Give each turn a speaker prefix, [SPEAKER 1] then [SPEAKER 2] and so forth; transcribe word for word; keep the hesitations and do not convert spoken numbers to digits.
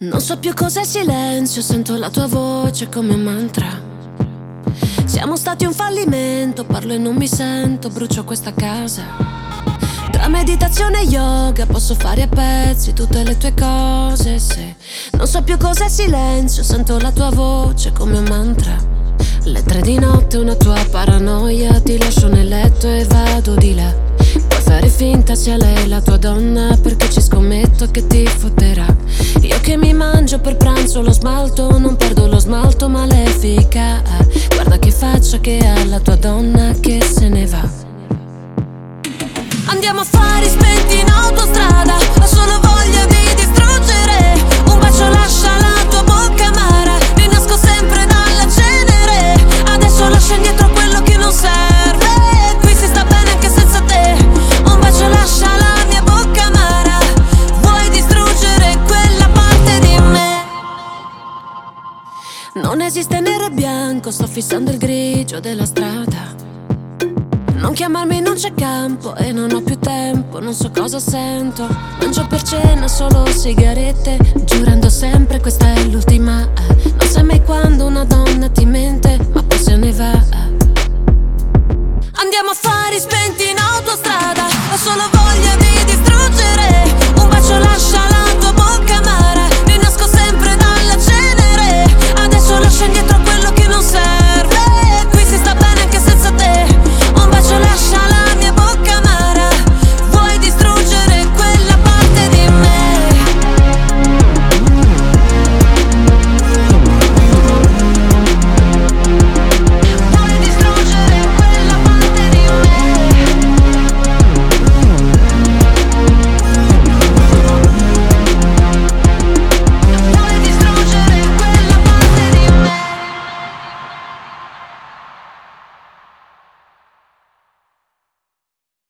[SPEAKER 1] Non so più cos'è silenzio, sento la tua voce come un mantra. Siamo stati un fallimento, parlo e non mi sento, brucio questa casa. Tra meditazione e yoga posso fare a pezzi tutte le tue cose, se non so più cos'è silenzio, sento la tua voce come un mantra. Le tre di notte una tua paranoia, ti lascio nel letto e vado di là. Puoi fare finta sia lei la tua donna, perché ci scommetto che ti fotterà. Io che mi mangio per pranzo lo smalto, non perdo lo smalto malefica. Guarda che faccia che ha la tua donna che se ne va. Andiamo a fari spenti in autostrada, ho solo voglia di distruggere. Un bacio lascia la tua bocca amara, rinasco sempre dalla cenere. Adesso lascia indietro quello che non serve, qui si sta bene anche senza te. Un bacio lascia la mia bocca amara, vuoi distruggere quella parte di me. Non esiste nero e bianco, sto fissando il grigio della strada. Non chiamarmi, non c'è campo e non ho più tempo, non so cosa sento. Mangio per cena solo sigarette, giurando sempre questa è l'ultima. Non sai mai quando una donna ti mente, ma poi se ne va.